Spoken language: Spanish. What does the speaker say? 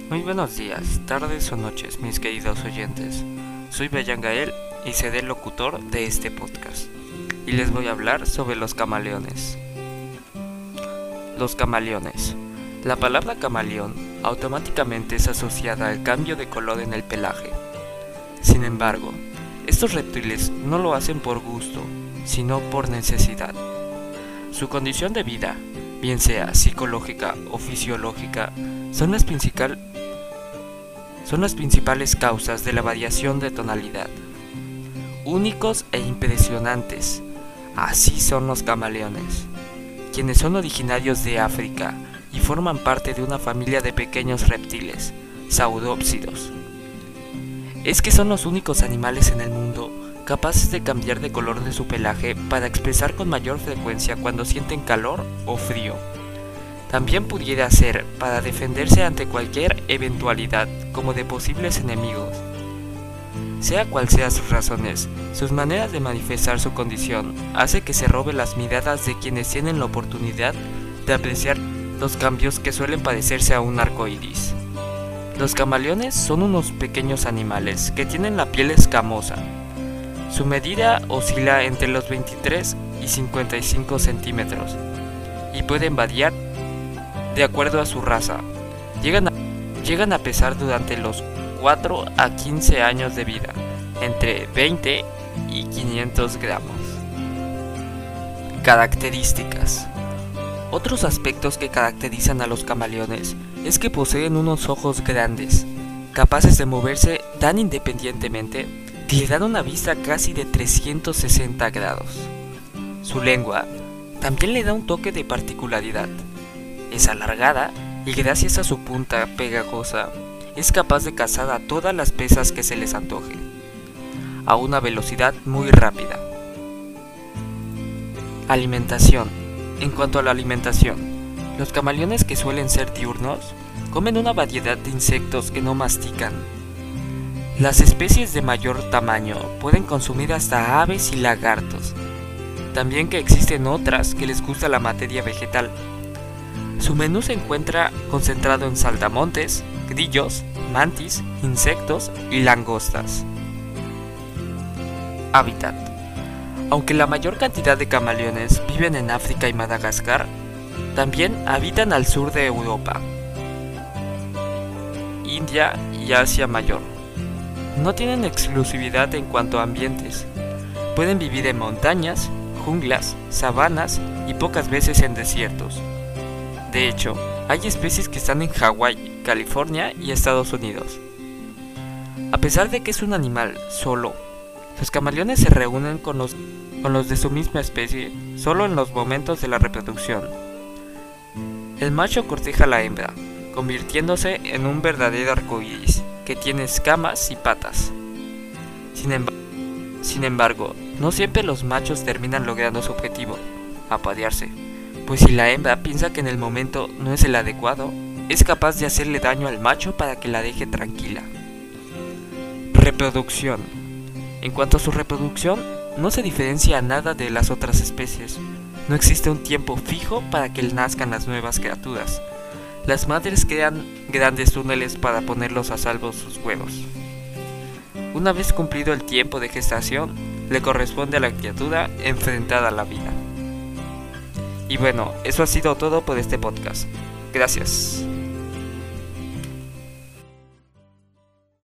Muy buenos días, tardes o noches, mis queridos oyentes. Soy Brian Gael y seré el locutor de este podcast. Y les voy a hablar sobre los camaleones. Los camaleones. La palabra camaleón automáticamente es asociada al cambio de color en el pelaje. Sin embargo, estos reptiles no lo hacen por gusto, sino por necesidad. Su condición de vida, bien sea psicológica o fisiológica, son las principales causas de la variación de tonalidad. Únicos e impresionantes, así son los camaleones, quienes son originarios de África y forman parte de una familia de pequeños reptiles, saurópsidos. Es que son los únicos animales en el mundo capaces de cambiar de color de su pelaje para expresar con mayor frecuencia cuando sienten calor o frío. También pudiera ser para defenderse ante cualquier eventualidad como de posibles enemigos. Sea cual sean sus razones, sus maneras de manifestar su condición hace que se robe las miradas de quienes tienen la oportunidad de apreciar los cambios que suelen parecerse a un arco iris. Los camaleones son unos pequeños animales que tienen la piel escamosa. Su medida oscila entre los 23 y 55 centímetros y pueden variar de acuerdo a su raza. Llegan a pesar durante los 4 a 15 años de vida, entre 20 y 500 gramos. Características. Otros aspectos que caracterizan a los camaleones es que poseen unos ojos grandes, capaces de moverse tan independientemente que le dan una vista casi de 360 grados. Su lengua también le da un toque de particularidad. Es alargada y gracias a su punta pegajosa es capaz de cazar a todas las presas que se les antoje, a una velocidad muy rápida. Alimentación. En cuanto a la alimentación, los camaleones, que suelen ser diurnos, comen una variedad de insectos que no mastican. Las especies de mayor tamaño pueden consumir hasta aves y lagartos. También que existen otras que les gusta la materia vegetal. Su menú se encuentra concentrado en saltamontes, grillos, mantis, insectos y langostas. Hábitat. Aunque la mayor cantidad de camaleones viven en África y Madagascar, también habitan al sur de Europa, India y Asia Mayor. No tienen exclusividad en cuanto a ambientes. Pueden vivir en montañas, junglas, sabanas y pocas veces en desiertos. De hecho, hay especies que están en Hawái, California y Estados Unidos. A pesar de que es un animal solo, los camaleones se reúnen con los de su misma especie solo en los momentos de la reproducción. El macho corteja a la hembra, convirtiéndose en un verdadero arcoíris que tiene escamas y patas. Sin embargo, no siempre los machos terminan logrando su objetivo, aparearse, pues si la hembra piensa que en el momento no es el adecuado, es capaz de hacerle daño al macho para que la deje tranquila. Reproducción. En cuanto a su reproducción, no se diferencia nada de las otras especies. No existe un tiempo fijo para que nazcan las nuevas criaturas. Las madres crean grandes túneles para ponerlos a salvo sus huevos. Una vez cumplido el tiempo de gestación, le corresponde a la criatura enfrentar a la vida. Y bueno, eso ha sido todo por este podcast. Gracias.